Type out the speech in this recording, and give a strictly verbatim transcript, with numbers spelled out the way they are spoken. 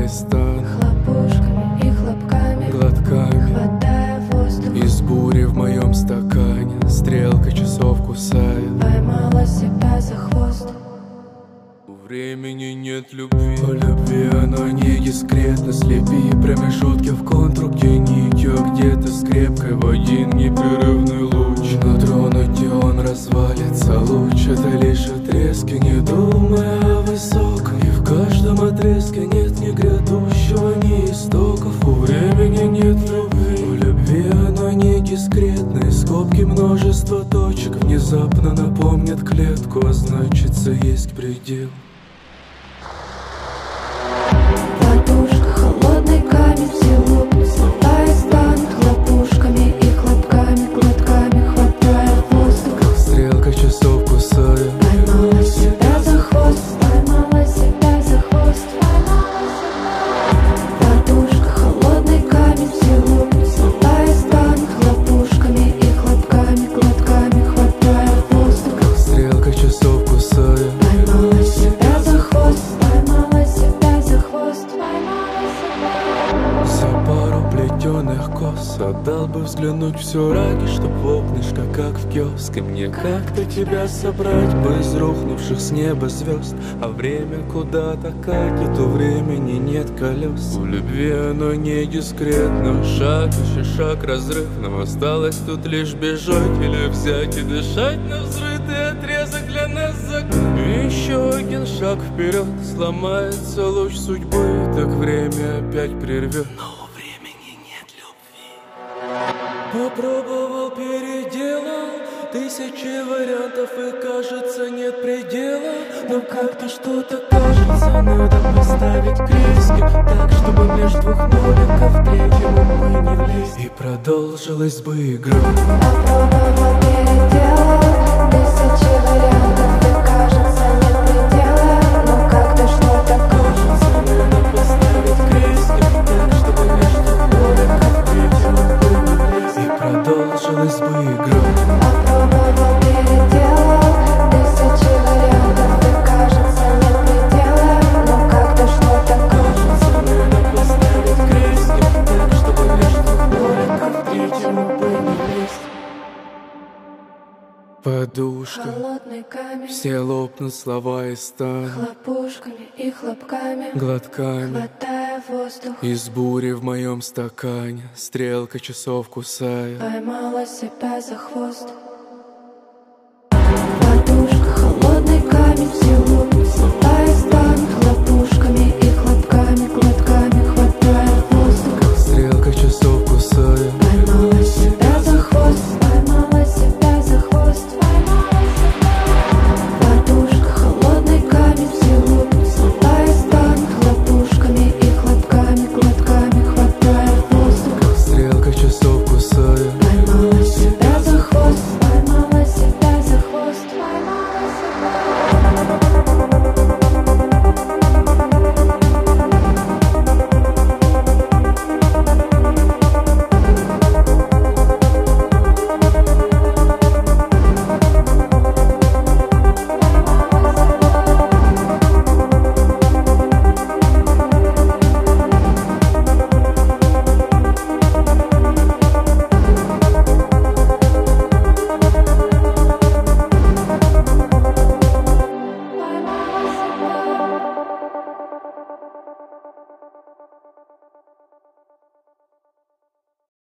стан, хлопушками и хлопками, глотками, хватая воздух. из бури в моем стакане стрелка часов кусает. Поймала себя за хвост. У времени нет любви, у любви оно не дискретно. Слепи промежутки в контур, где нитью, а где-то скрепкой в один непрерывный луч. Но тронуть и он развалится. Луч это лишь отрезки, не думая о высоком. И в каждом отрезке нет ни грядущего, ни истоков. У времени нет любви, у любви оно не дискретно. И скобки множество точек внезапно напомнят клетку, а значится есть предел. Подушка, холодный камень, все лопнут, слова и станут хлопушками и хлопками, глотками, хватая воздух. Стрелка часов кусает. Поймала себя за хвост, поймала себя за хвост, поймала себя. Подушка, холодный камень, все лопнут, слова и станут хлопушками и хлопками, глотками, хватая воздух. Стрелка часов кусает. Поймала себя за хвост, поймала себя за хвост, поймала себя. За пару плетеных кос отдал бы взглянуть все ради, чтоб в окнышко, как в киоске. Мне как-то тебя собрать бы из рухнувших с неба звезд. А время куда-то катит, у времени нет колес. У любви оно не дискретно, шаг еще шаг разрывным. Осталось тут лишь бежать или взять и дышать на взрытый отрезок для нас закрыт. И еще один шаг вперед, сломается луч судьбы, так время опять прервет. Но у времени нет любви. Попробовал, переделал тысячи вариантов, и кажется нет предела. Но как-то что-то кажется, надо поставить крестик так, чтобы между двух ноликов третьего мы не влезли. И продолжилась бы игра. Попробовал, переделал тысячи вариантов, и кажется нет предела. Но как-то что-то кажется, Надо поставить крестик так, чтобы между двух ноликов третьего мы не влезли. И продолжилась бы игра. попробовал, переделал тысячи вариантов, и кажется нет предела. Но как-то что-то кажется, Надо поставить крестик так, чтобы между двух ноликов третьего мы не влезли. Подушка, холодный камень, все лопнут слова и станут хлопушками и хлопками, глотками. хватая воздух. Из бури в моем стакане стрелка часов кусает. Поймала себя за хвост. Подушка, холодный камень, все лопнут, слова и станут